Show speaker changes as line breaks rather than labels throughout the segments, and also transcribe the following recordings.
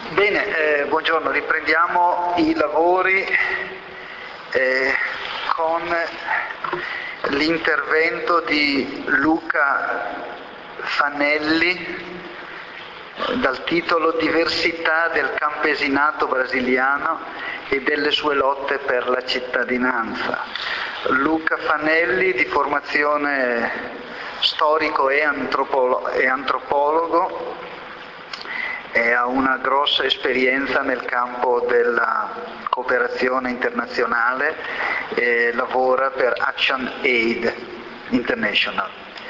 Bene, buongiorno, riprendiamo i lavori con l'intervento di Luca Fanelli dal titolo Diversità del campesinato brasiliano e delle sue lotte per la cittadinanza. Luca Fanelli, di formazione storico e antropologo, ha una grossa esperienza nel campo della cooperazione internazionale e lavora per Action Aid International.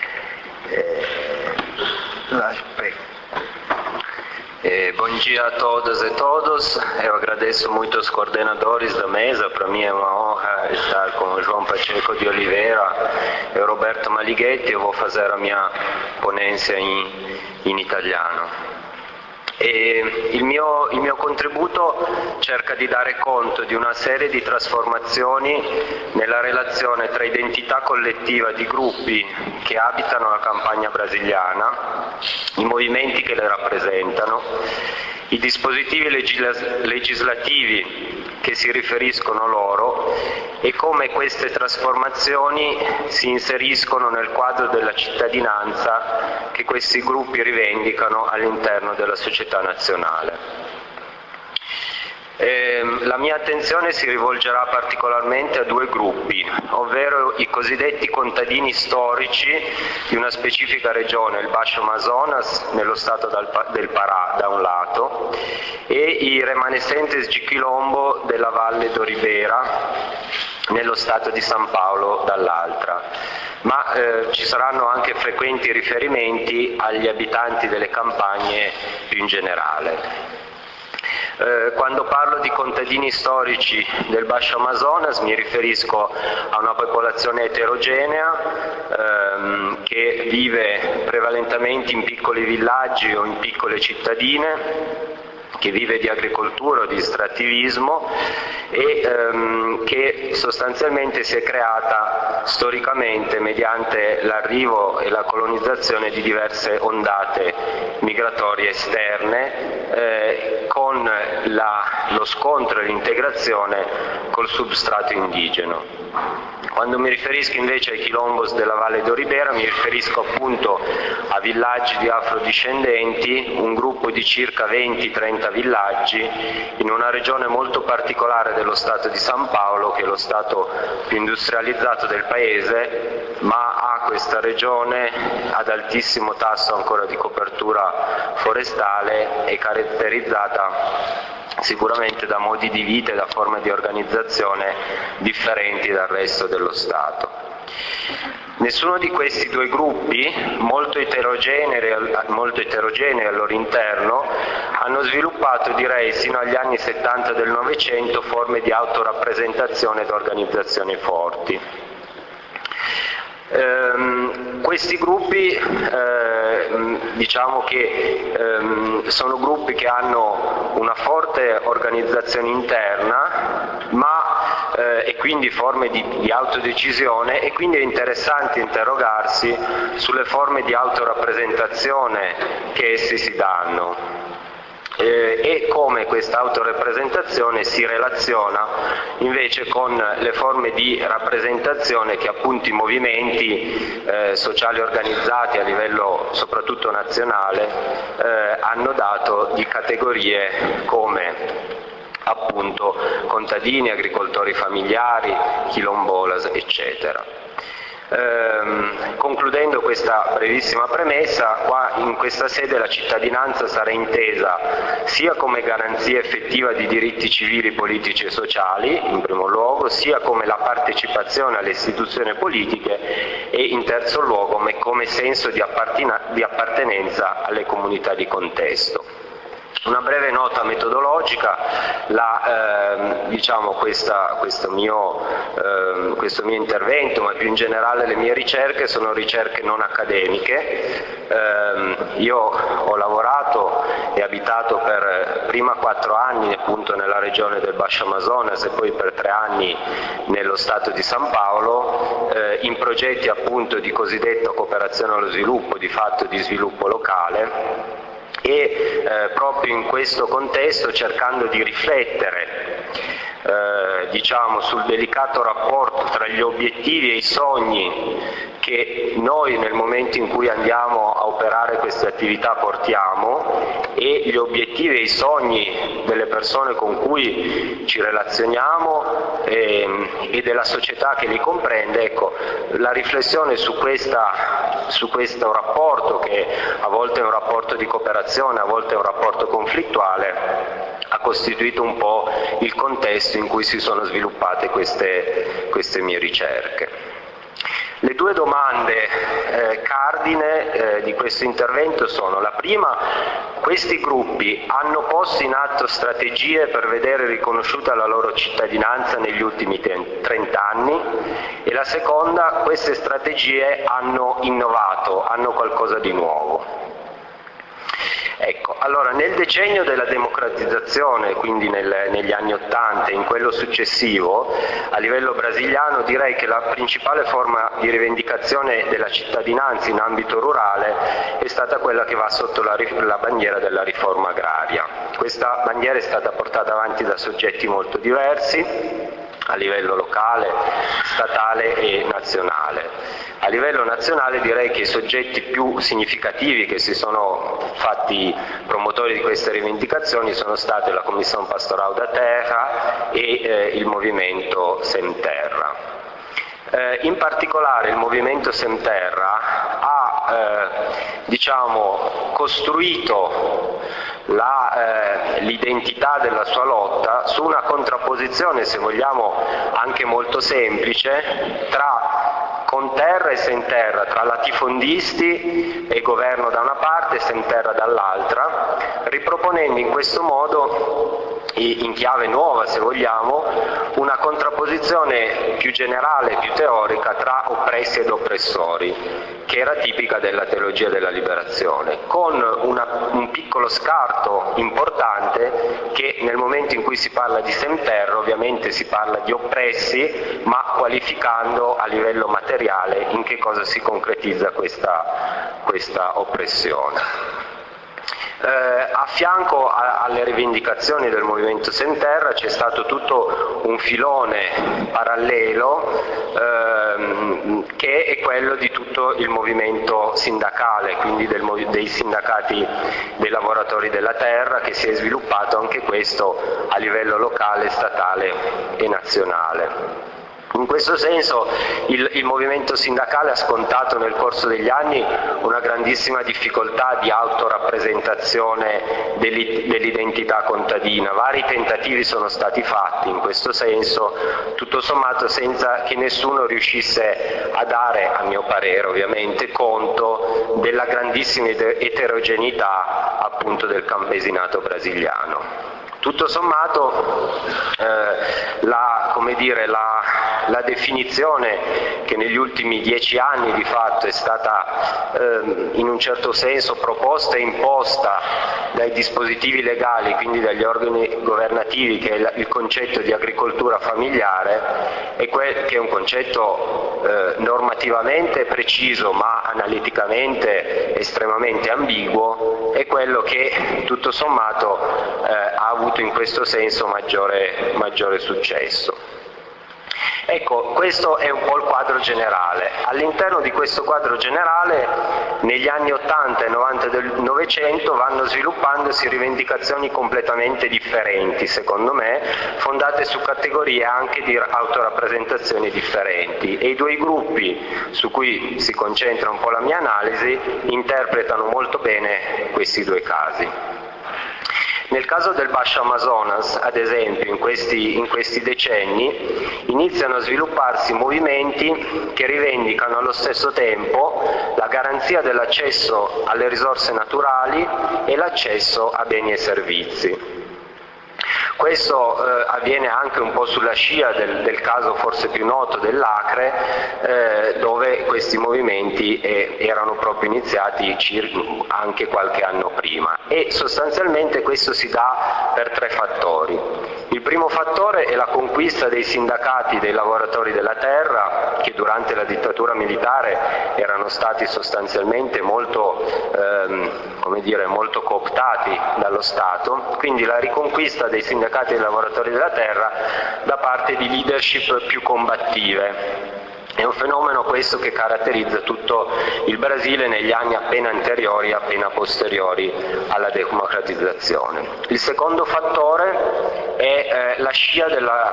Prego.
Bom dia a todas e todos. Eu agradeço muito aos coordenadores da mesa. Para mim é uma honra estar com o João Pacheco de Oliveira e o Roberto Malighetti. Eu vou fazer a minha ponência in italiano. E il mio contributo cerca di dare conto di una serie di trasformazioni nella relazione tra identità collettiva di gruppi che abitano la campagna brasiliana, i movimenti che le rappresentano, i dispositivi legislativi che si riferiscono loro e come queste trasformazioni si inseriscono nel quadro della cittadinanza che questi gruppi rivendicano all'interno della società nazionale. La mia attenzione si rivolgerà particolarmente a due gruppi, ovvero i cosiddetti contadini storici di una specifica regione, il Baixo Amazonas, nello stato del Pará da un lato, e i remanescentes di Quilombo della Valle do Ribeira, nello stato di San Paolo dall'altra. Ma ci saranno anche frequenti riferimenti agli abitanti delle campagne più in generale. Quando parlo di contadini storici del Baixo Amazonas mi riferisco a una popolazione eterogenea che vive prevalentemente in piccoli villaggi o in piccole cittadine, che vive di agricoltura o di estrattivismo e che sostanzialmente si è creata storicamente mediante l'arrivo e la colonizzazione di diverse ondate migratorie esterne con lo scontro e l'integrazione col substrato indigeno. Quando mi riferisco invece ai quilombos della Valle do Ribeira mi riferisco appunto a villaggi di afrodiscendenti, un gruppo di circa 20-30 villaggi in una regione molto particolare dello stato di San Paolo, che è lo stato più industrializzato del paese, ma ha questa regione ad altissimo tasso ancora di copertura forestale e caratterizzata sicuramente da modi di vita e da forme di organizzazione differenti dal resto dello Stato. Nessuno di questi due gruppi, molto eterogenei al loro interno, hanno sviluppato, direi, sino agli anni 70 del Novecento forme di autorappresentazione ed organizzazione forti. Questi gruppi diciamo che sono gruppi che hanno una forte organizzazione interna e quindi forme di autodecisione, e quindi è interessante interrogarsi sulle forme di autorappresentazione che essi si danno. E come questa autorappresentazione si relaziona invece con le forme di rappresentazione che appunto i movimenti sociali organizzati a livello soprattutto nazionale hanno dato di categorie come appunto contadini, agricoltori familiari, quilombolas, eccetera. Concludendo questa brevissima premessa, qua in questa sede la cittadinanza sarà intesa sia come garanzia effettiva di diritti civili, politici e sociali, in primo luogo, sia come la partecipazione alle istituzioni politiche e, in terzo luogo, come senso di appartenenza alle comunità di contesto. Una breve nota metodologica, diciamo questo mio intervento, ma più in generale le mie ricerche sono ricerche non accademiche. Io ho lavorato e abitato per prima 4 anni appunto nella regione del Baixo Amazonas e poi per 3 anni nello stato di San Paolo, in progetti appunto di cosiddetta cooperazione allo sviluppo, di fatto di sviluppo locale, e proprio in questo contesto, cercando di riflettere diciamo, sul delicato rapporto tra gli obiettivi e i sogni che noi nel momento in cui andiamo a operare queste attività portiamo e gli obiettivi e i sogni delle persone con cui ci relazioniamo e della società che li comprende. Ecco, la riflessione su questo rapporto, che a volte è un rapporto di cooperazione, a volte è un rapporto conflittuale, ha costituito un po' il contesto in cui si sono sviluppate queste mie ricerche. Le due domande cardine di questo intervento sono: la prima, questi gruppi hanno posto in atto strategie per vedere riconosciuta la loro cittadinanza negli ultimi 30 anni? E la seconda, queste strategie hanno innovato, hanno qualcosa di nuovo? Ecco, allora nel decennio della democratizzazione, quindi negli anni '80 e in quello successivo, a livello brasiliano direi che la principale forma di rivendicazione della cittadinanza in ambito rurale è stata quella che va sotto la bandiera della riforma agraria. Questa bandiera è stata portata avanti da soggetti molto diversi, a livello locale, statale e nazionale. A livello nazionale direi che i soggetti più significativi che si sono fatti promotori di queste rivendicazioni sono state la Commissione Pastoral da Terra e il movimento Sem Terra. In particolare il movimento Sem Terra ha diciamo, costruito l'identità della sua lotta su una contrapposizione, se vogliamo anche molto semplice, tra Conterra e Sem Terra, tra latifondisti e governo da una parte e Sem Terra dall'altra, riproponendo in questo modo, in chiave nuova se vogliamo, una contrapposizione più generale, più teorica tra oppressi ed oppressori, che era tipica della teologia della liberazione, con un piccolo scarto importante che nel momento in cui si parla di Sem Terra ovviamente si parla di oppressi, ma qualificando a livello materiale in che cosa si concretizza questa oppressione. A fianco alle rivendicazioni del movimento Sem Terra c'è stato tutto un filone parallelo che è quello di tutto il movimento sindacale, quindi dei sindacati dei lavoratori della terra, che si è sviluppato anche questo a livello locale, statale e nazionale. In questo senso il movimento sindacale ha scontato nel corso degli anni una grandissima difficoltà di autorappresentazione dell'identità contadina. Vari tentativi sono stati fatti in questo senso, tutto sommato senza che nessuno riuscisse a dare, a mio parere ovviamente, conto della grandissima eterogeneità appunto del campesinato brasiliano. Tutto sommato la definizione che negli ultimi 10 anni di fatto è stata in un certo senso proposta e imposta dai dispositivi legali, quindi dagli organi governativi, che è il concetto di agricoltura familiare, che è un concetto normativamente preciso ma analiticamente estremamente ambiguo, è quello che tutto sommato ha avuto in questo senso maggiore successo. Ecco, questo è un po' il quadro generale. All'interno di questo quadro generale, negli anni 80 e 90 del Novecento vanno sviluppandosi rivendicazioni completamente differenti, secondo me, fondate su categorie anche di autorappresentazioni differenti, e i due gruppi su cui si concentra un po' la mia analisi interpretano molto bene questi due casi. Nel caso del Baixo Amazonas, ad esempio, in questi decenni, iniziano a svilupparsi movimenti che rivendicano allo stesso tempo la garanzia dell'accesso alle risorse naturali e l'accesso a beni e servizi. Questo avviene anche un po' sulla scia del caso forse più noto dell'Acre, dove questi movimenti erano proprio iniziati anche qualche anno prima, e sostanzialmente questo si dà per 3 fattori. Il primo fattore è la conquista dei sindacati dei lavoratori della terra, che durante la dittatura militare erano stati sostanzialmente molto cooptati dallo Stato, quindi la riconquista dei sindacati dei lavoratori della terra da parte di leadership più combattive. È un fenomeno questo che caratterizza tutto il Brasile negli anni appena anteriori e appena posteriori alla democratizzazione. Il secondo fattore è la scia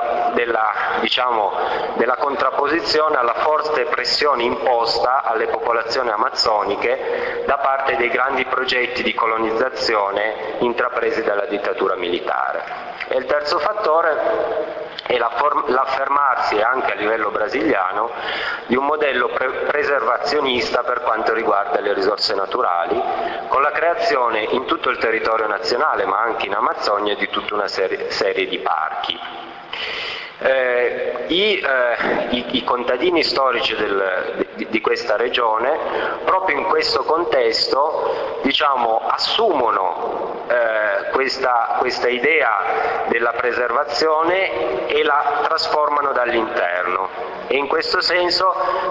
della contrapposizione alla forte pressione imposta alle popolazioni amazzoniche da parte dei grandi progetti di colonizzazione intrapresi dalla dittatura militare. E il terzo fattore è l'affermarsi anche a livello brasiliano di un modello preservazionista per quanto riguarda le risorse naturali, con la creazione in tutto il territorio nazionale, ma anche in Amazzonia, di tutta una serie di parchi. I contadini storici di questa regione, proprio in questo contesto, assumono questa idea della preservazione e la trasformano dall'interno, e in questo senso,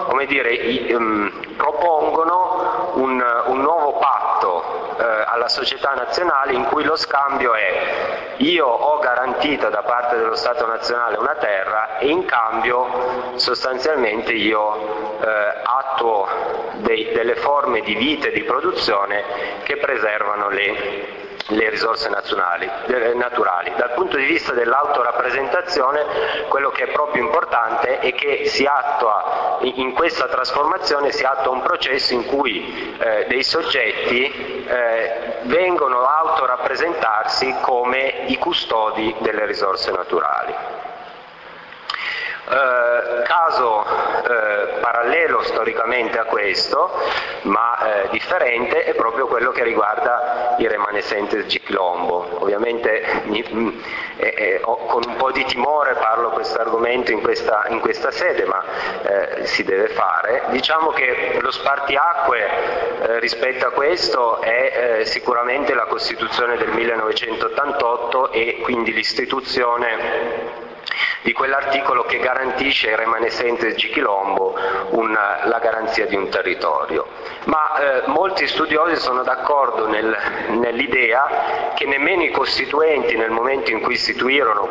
propongono un nuovo patto alla società nazionale, in cui lo scambio è: io ho garantita da parte dello Stato nazionale una terra e in cambio sostanzialmente io attuo delle forme di vita e di produzione che preservano le risorse naturali. Dal punto di vista dell'autorappresentazione, quello che è proprio importante è che in questa trasformazione si attua un processo in cui dei soggetti vengono a autorappresentarsi come i custodi delle risorse naturali. Caso parallelo storicamente a questo, ma differente, è proprio quello che riguarda i remanescentes di Quilombo. Ovviamente con un po' di timore parlo questo argomento in questa sede, ma si deve fare. Diciamo che lo spartiacque rispetto a questo è sicuramente la Costituzione del 1988 e quindi l'istituzione di quell'articolo che garantisce ai remanescentes di Quilombo la garanzia di un territorio. Ma molti studiosi sono d'accordo nell'idea che nemmeno i costituenti, nel momento in cui istituirono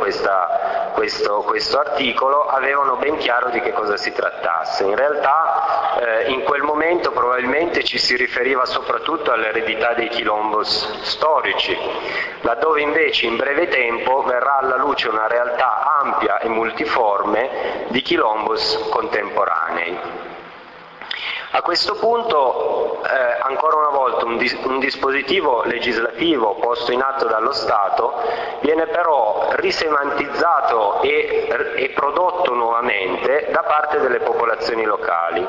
questo articolo, avevano ben chiaro di che cosa si trattasse. In realtà in quel momento probabilmente ci si riferiva soprattutto all'eredità dei quilombos storici, laddove invece in breve tempo verrà alla luce una realtà ampia e multiforme di quilombos contemporanei. A questo punto, ancora una volta, un dispositivo legislativo posto in atto dallo Stato viene però risemantizzato e prodotto nuovamente da parte delle popolazioni locali,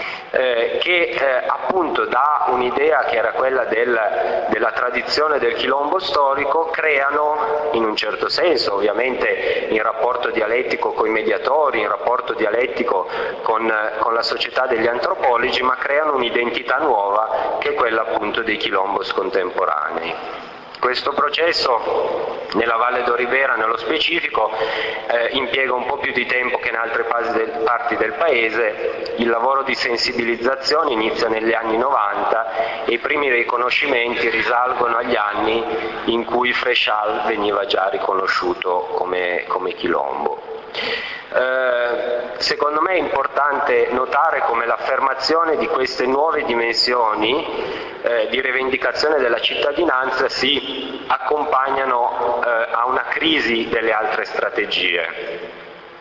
che appunto da un'idea che era quella della tradizione del quilombo storico creano, in un certo senso, ovviamente in rapporto dialettico con i mediatori, in rapporto dialettico con la società degli antropologi, ma creano un'identità nuova che è quella appunto dei quilombos contemporanei. Questo processo nella Valle d'Oribera nello specifico impiega un po' più di tempo che in altre parti del paese. Il lavoro di sensibilizzazione inizia negli anni 90 e i primi riconoscimenti risalgono agli anni in cui Freixal veniva già riconosciuto come quilombo. Secondo me è importante notare come l'affermazione di queste nuove dimensioni di rivendicazione della cittadinanza si accompagnano a una crisi delle altre strategie.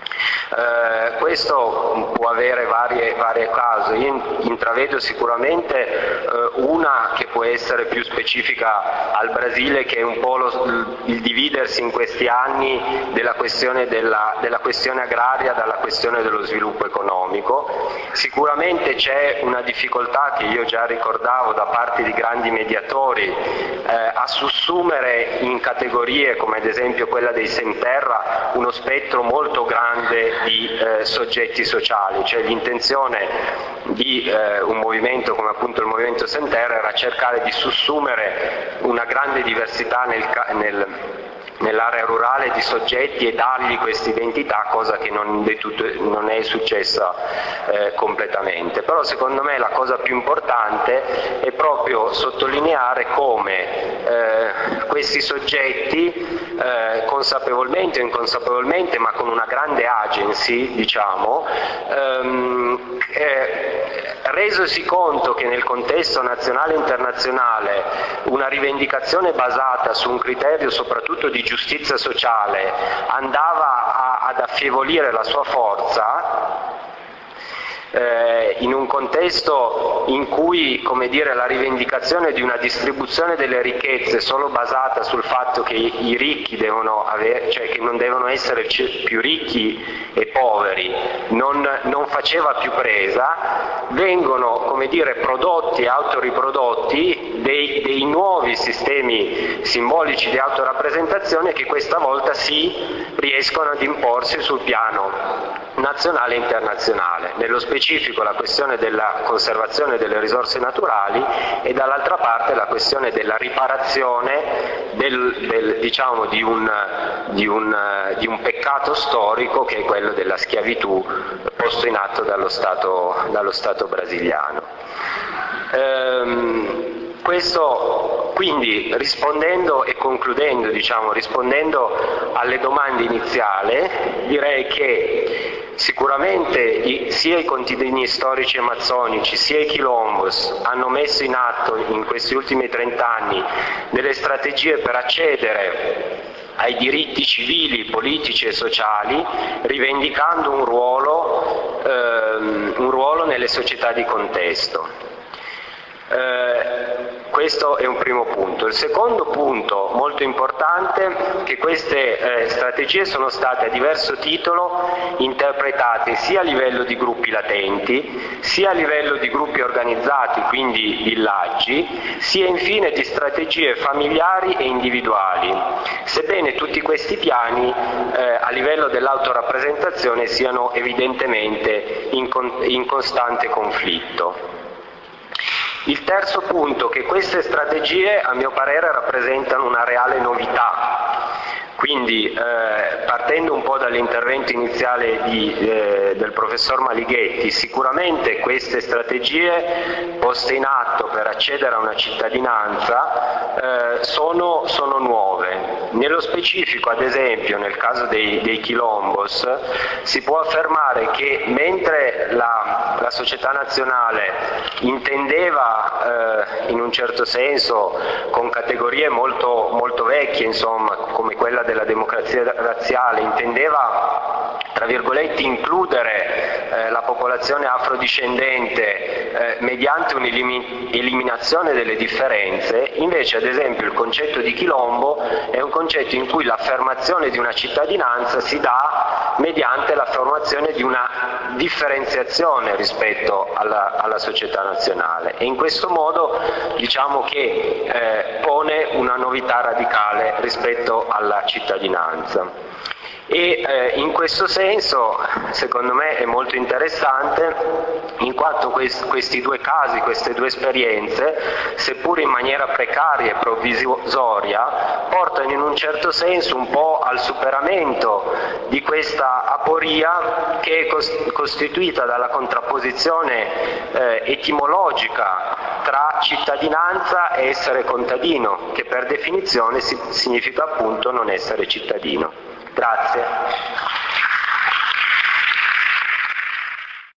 Questo può avere varie cause. Io intravedo sicuramente una che può essere più specifica al Brasile, che è un po' il dividersi in questi anni della questione agraria dalla questione dello sviluppo economico. Sicuramente c'è una difficoltà che io già ricordavo da parte di grandi mediatori a sussumere in categorie come ad esempio quella dei Semterra uno spettro molto grande di soggetti sociali, cioè l'intenzione di un movimento come appunto il movimento Semterra era cercare di sussumere una grande diversità nell'area rurale di soggetti e dargli questa identità, cosa che non è successa completamente. Però secondo me la cosa più importante è proprio sottolineare come questi soggetti, consapevolmente o inconsapevolmente, ma con una grande agency, diciamo, resosi conto che nel contesto nazionale e internazionale una rivendicazione basata su un criterio soprattutto di giustizia sociale andava ad affievolire la sua forza, in un contesto in cui, come dire, la rivendicazione di una distribuzione delle ricchezze solo basata sul fatto che i ricchi devono avere, cioè che non devono essere più ricchi e poveri, non faceva più presa, vengono, come dire, prodotti e autoriprodotti dei nuovi sistemi simbolici di autorappresentazione che questa volta sì riescono ad imporsi sul piano nazionale e internazionale, nello specifico la questione della conservazione delle risorse naturali e dall'altra parte la questione della riparazione diciamo, di un peccato storico che è quello della schiavitù posto in atto dallo Stato brasiliano. Questo quindi, rispondendo e concludendo, diciamo, rispondendo alle domande iniziali, direi che sicuramente sia i contadini storici amazzonici sia i quilombos hanno messo in atto in questi ultimi 30 anni delle strategie per accedere ai diritti civili, politici e sociali, rivendicando un ruolo nelle società di contesto. Questo è un primo punto. Il secondo punto molto importante è che queste strategie sono state a diverso titolo interpretate sia a livello di gruppi latenti, sia a livello di gruppi organizzati, quindi villaggi, sia infine di strategie familiari e individuali, sebbene tutti questi piani a livello dell'autorappresentazione siano evidentemente in costante conflitto. Il terzo punto, che queste strategie a mio parere rappresentano una reale novità, quindi partendo un po' dall'intervento iniziale del professor Malighetti, sicuramente queste strategie poste in atto per accedere a una cittadinanza sono nuove. Nello specifico, ad esempio, nel caso dei quilombos, si può affermare che mentre la società nazionale intendeva in un certo senso con categorie molto, molto vecchie, insomma, come quella della democrazia razziale, intendeva tra virgolette includere la popolazione afrodiscendente mediante un'eliminazione delle differenze, invece ad esempio il concetto di quilombo è un concetto in cui l'affermazione di una cittadinanza si dà mediante la formazione di una differenziazione rispetto alla società nazionale, e in questo modo diciamo che pone una novità radicale rispetto alla cittadinanza. E in questo senso secondo me è molto interessante in quanto questi due casi, queste due esperienze, seppur in maniera precaria e provvisoria, portano in un certo senso un po' al superamento di questa aporia che è costituita dalla contrapposizione etimologica tra cittadinanza e essere contadino, che per definizione significa appunto non essere cittadino. Grazie.